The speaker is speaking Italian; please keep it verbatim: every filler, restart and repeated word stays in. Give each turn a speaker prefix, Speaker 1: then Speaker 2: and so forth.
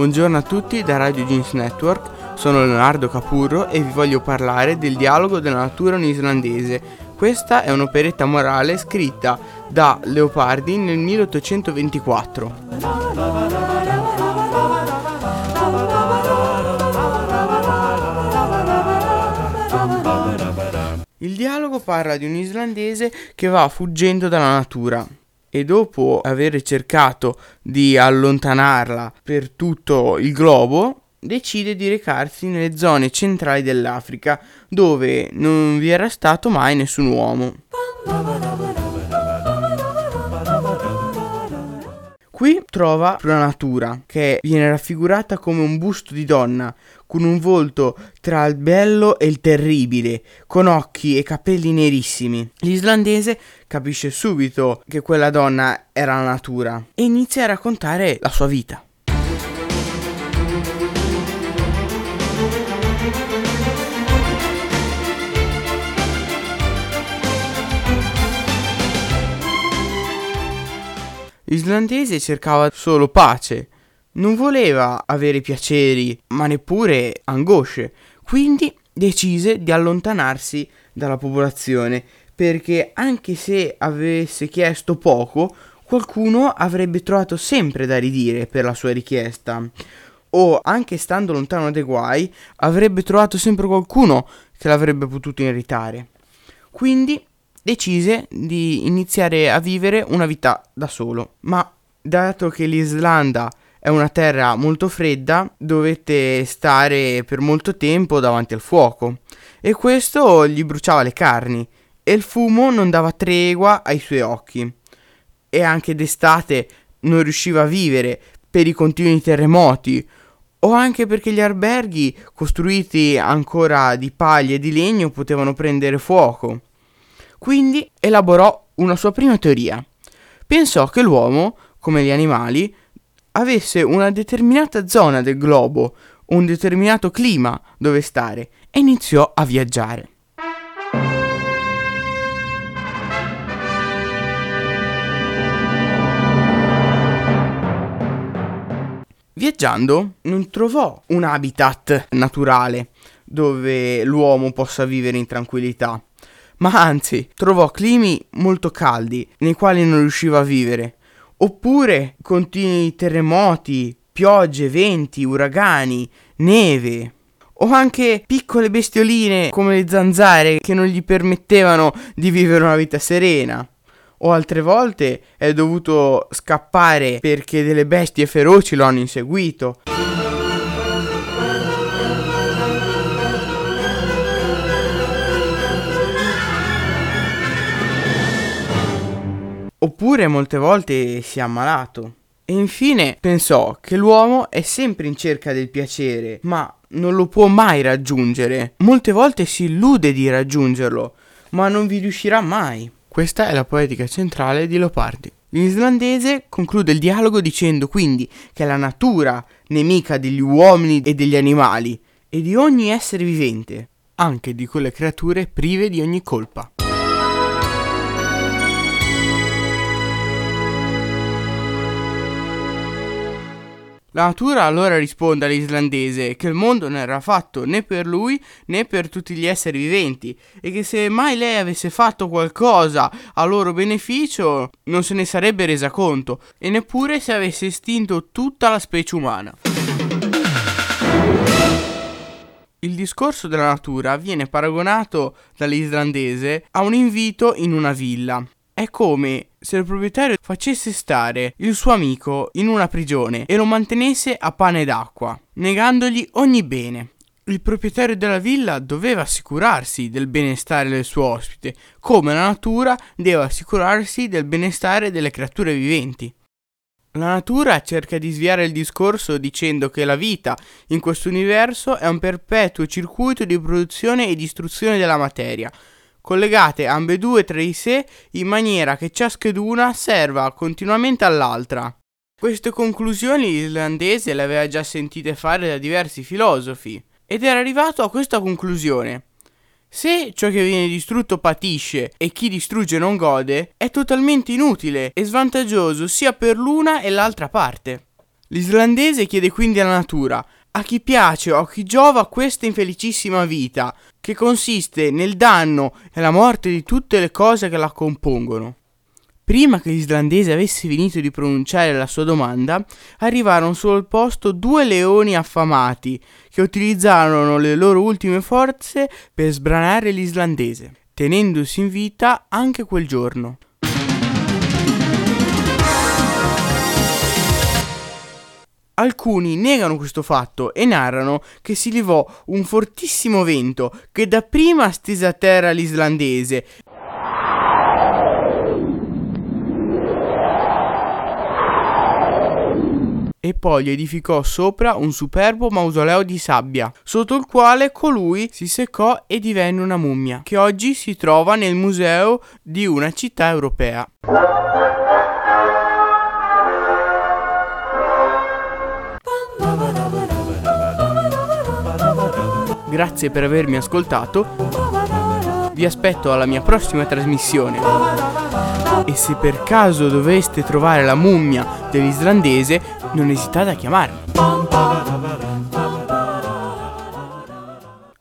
Speaker 1: Buongiorno a tutti da Radio Jeans Network, sono Leonardo Capurro e vi voglio parlare del Dialogo della natura neozelandese. Questa è un'operetta morale scritta da Leopardi nel milleottocentoventiquattro. Il dialogo parla di un islandese che va fuggendo dalla natura e dopo aver cercato di allontanarla per tutto il globo decide di recarsi nelle zone centrali dell'Africa dove non vi era stato mai nessun uomo. Qui trova la natura, che viene raffigurata come un busto di donna, con un volto tra il bello e il terribile, con occhi e capelli nerissimi. L'islandese capisce subito che quella donna era la natura e inizia a raccontare la sua vita. L'islandese cercava solo pace, non voleva avere piaceri, ma neppure angosce, quindi decise di allontanarsi dalla popolazione, perché anche se avesse chiesto poco, qualcuno avrebbe trovato sempre da ridire per la sua richiesta, o anche stando lontano dai guai, avrebbe trovato sempre qualcuno che l'avrebbe potuto irritare. Quindi decise di iniziare a vivere una vita da solo, ma dato che l'Islanda è una terra molto fredda, dovette stare per molto tempo davanti al fuoco e questo gli bruciava le carni e il fumo non dava tregua ai suoi occhi e anche d'estate non riusciva a vivere per i continui terremoti o anche perché gli alberghi costruiti ancora di paglia e di legno potevano prendere fuoco. Quindi elaborò una sua prima teoria. Pensò che l'uomo, come gli animali, avesse una determinata zona del globo, un determinato clima dove stare e iniziò a viaggiare. Viaggiando non trovò un habitat naturale dove l'uomo possa vivere in tranquillità, ma anzi trovò climi molto caldi nei quali non riusciva a vivere, oppure continui terremoti, piogge, venti, uragani, neve, o anche piccole bestioline come le zanzare che non gli permettevano di vivere una vita serena, o altre volte è dovuto scappare perché delle bestie feroci lo hanno inseguito. Oppure molte volte si è ammalato. E infine pensò che l'uomo è sempre in cerca del piacere, ma non lo può mai raggiungere. Molte volte si illude di raggiungerlo, ma non vi riuscirà mai. Questa è la poetica centrale di Leopardi. L'islandese conclude il dialogo dicendo quindi che è la natura nemica degli uomini e degli animali e di ogni essere vivente, anche di quelle creature prive di ogni colpa. La natura allora risponde all'islandese che il mondo non era fatto né per lui né per tutti gli esseri viventi e che se mai lei avesse fatto qualcosa a loro beneficio non se ne sarebbe resa conto e neppure se avesse estinto tutta la specie umana. Il discorso della natura viene paragonato dall'islandese a un invito in una villa. È come se il proprietario facesse stare il suo amico in una prigione e lo mantenesse a pane ed acqua, negandogli ogni bene. Il proprietario della villa doveva assicurarsi del benestare del suo ospite, come la natura deve assicurarsi del benestare delle creature viventi. La natura cerca di sviare il discorso dicendo che la vita in questo universo è un perpetuo circuito di produzione e distruzione della materia, collegate ambedue tra di sé in maniera che ciascheduna serva continuamente all'altra. Queste conclusioni l'islandese le aveva già sentite fare da diversi filosofi ed era arrivato a questa conclusione: Se ciò che viene distrutto patisce e chi distrugge non gode, è totalmente inutile e svantaggioso sia per l'una e l'altra parte. L'islandese chiede quindi alla natura: a chi piace o a chi giova questa infelicissima vita, che consiste nel danno e la morte di tutte le cose che la compongono? Prima che l'islandese avesse finito di pronunciare la sua domanda, arrivarono sul posto due leoni affamati, che utilizzarono le loro ultime forze per sbranare l'islandese, tenendosi in vita anche quel giorno. Alcuni negano questo fatto e narrano che si levò un fortissimo vento che dapprima stese a terra l'islandese e poi gli edificò sopra un superbo mausoleo di sabbia, sotto il quale colui si seccò e divenne una mummia, che oggi si trova nel museo di una città europea. Grazie per avermi ascoltato, vi aspetto alla mia prossima trasmissione e se per caso doveste trovare la mummia dell'islandese non esitate a chiamarmi.